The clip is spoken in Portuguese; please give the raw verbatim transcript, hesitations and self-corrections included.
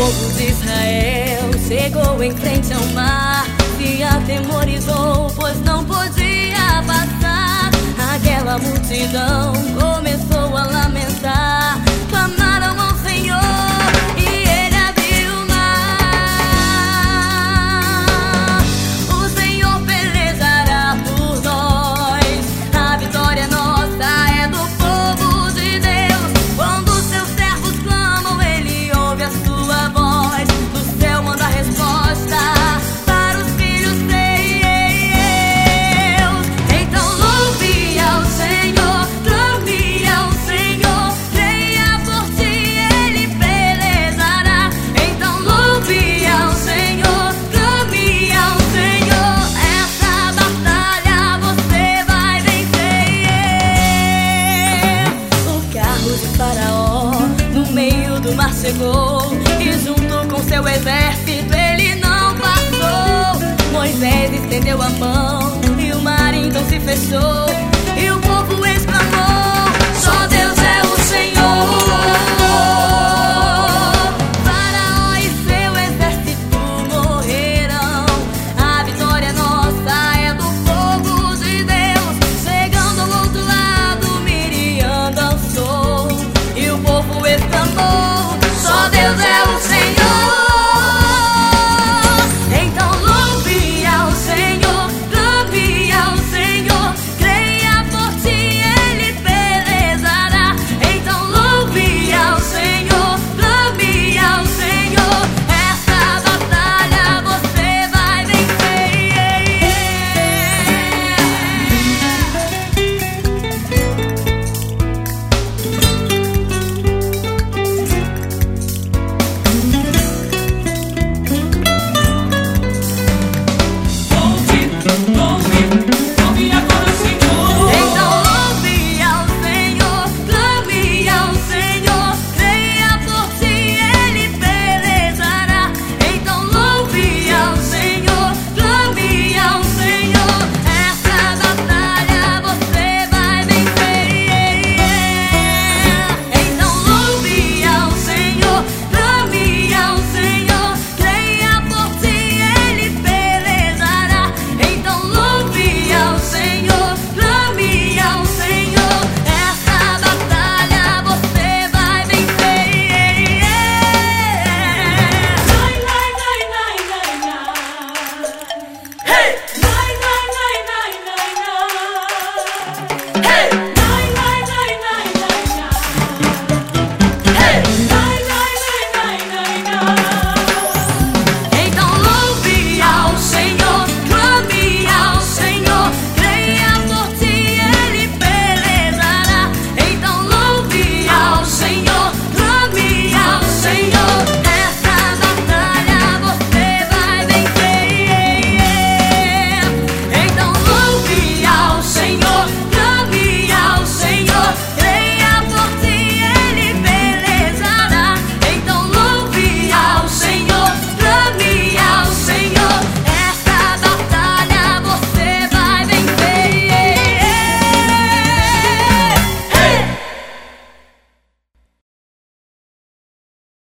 povo de Israel chegou em frente ao mar, se atemorizou, pois não podia passar. Aquela multidão começou a lamentar, clamaram ao Senhor e Ele abriu o mar. O Senhor pelejará por nós, a vitória nossa é do povo de Deus. Quando seus servos clamam, Ele ouve a sua voz, do céu manda a resposta para os filhos seus. Então louve ao Senhor, clame ao Senhor, creia por ti, Ele pelejará. Então louve ao Senhor, clame ao Senhor, essa batalha você vai vencer. O carro de Faraó no meio do mar chegou, e junto com seu exército ele não passou. Moisés estendeu a mão e o mar então se fechou, e o povo exclamou: só Deus é o Senhor.